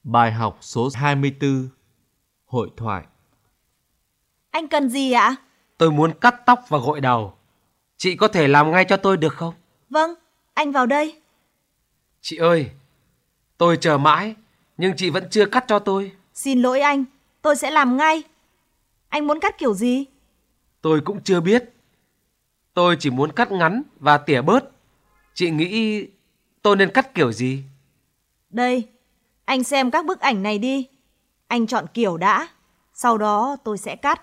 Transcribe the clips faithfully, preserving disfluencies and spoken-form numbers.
Bài học số hai mươi tư. Hội thoại. Anh cần gì ạ? Tôi muốn cắt tóc và gội đầu. Chị có thể làm ngay cho tôi được không? Vâng, anh vào đây. Chị ơi, tôi chờ mãi, nhưng chị vẫn chưa cắt cho tôi. Xin lỗi anh, tôi sẽ làm ngay. Anh muốn cắt kiểu gì? Tôi cũng chưa biết. Tôi chỉ muốn cắt ngắn và tỉa bớt. Chị nghĩ tôi nên cắt kiểu gì? Đây, anh xem các bức ảnh này đi. Anh chọn kiểu đã, sau đó tôi sẽ cắt.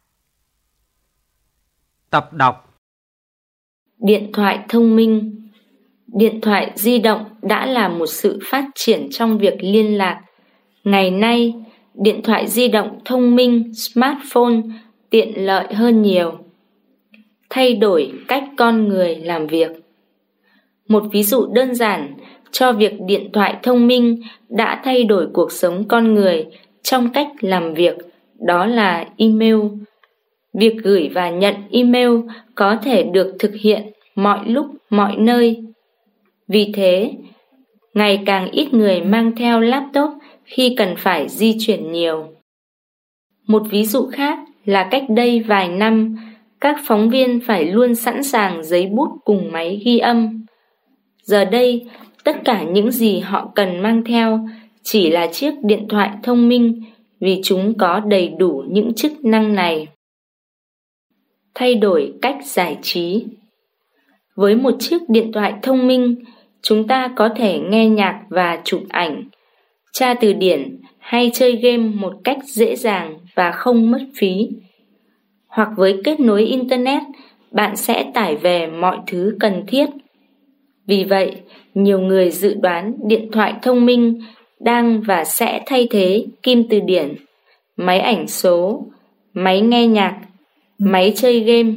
Tập đọc. Điện thoại thông minh. Điện thoại di động đã là một sự phát triển trong việc liên lạc. Ngày nay, điện thoại di động thông minh smartphone tiện lợi hơn nhiều, thay đổi cách con người làm việc. Một ví dụ đơn giản cho việc điện thoại thông minh đã thay đổi cuộc sống con người trong cách làm việc đó là email. Việc gửi và nhận email có thể được thực hiện mọi lúc mọi nơi. Vì thế, ngày càng ít người mang theo laptop khi cần phải di chuyển nhiều. Một ví dụ khác là cách đây vài năm, các phóng viên phải luôn sẵn sàng giấy bút cùng máy ghi âm. Giờ đây, tất cả những gì họ cần mang theo chỉ là chiếc điện thoại thông minh vì chúng có đầy đủ những chức năng này. Thay đổi cách giải trí. Với một chiếc điện thoại thông minh, chúng ta có thể nghe nhạc và chụp ảnh, tra từ điển hay chơi game một cách dễ dàng và không mất phí. Hoặc với kết nối Internet, bạn sẽ tải về mọi thứ cần thiết. Vì vậy, nhiều người dự đoán điện thoại thông minh đang và sẽ thay thế kim từ điển, máy ảnh số, máy nghe nhạc, máy chơi game.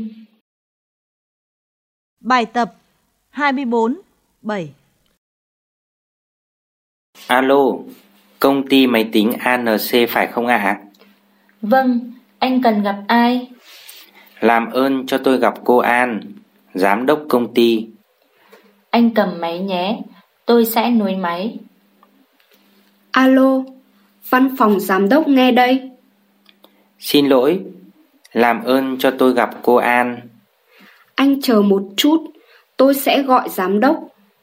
Bài tập hai mươi bốn bảy. Alo, công ty máy tính a en xê phải không ạ? À? Vâng, anh cần gặp ai? Làm ơn cho tôi gặp cô An, giám đốc công ty. Anh cầm máy nhé, tôi sẽ nối máy. Alo, văn phòng giám đốc nghe đây. Xin lỗi, làm ơn cho tôi gặp cô An. Anh chờ một chút, tôi sẽ gọi giám đốc.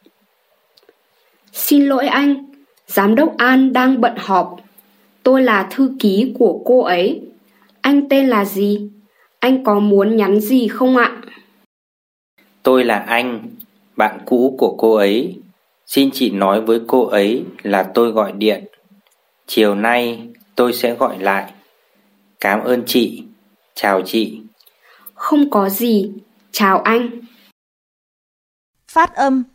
Xin lỗi anh, giám đốc An đang bận họp. Tôi là thư ký của cô ấy. Anh tên là gì? Anh có muốn nhắn gì không ạ? Tôi là anh, bạn cũ của cô ấy. Xin chị nói với cô ấy là tôi gọi điện. Chiều nay tôi sẽ gọi lại. Cảm ơn chị. Chào chị. Không có gì. Chào anh. Phát âm.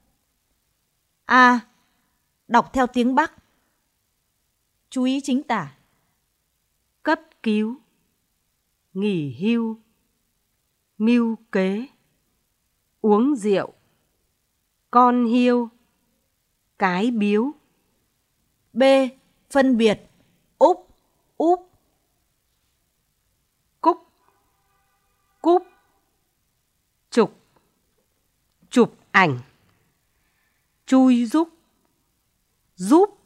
A. Đọc theo tiếng Bắc. Chú ý chính tả. Cấp cứu, nghỉ hưu, mưu kế, uống rượu, con hiêu, cái biếu. B. Phân biệt. Úp, úp. Cúc, cúp, chụp, chụp ảnh, chui giúp, giúp,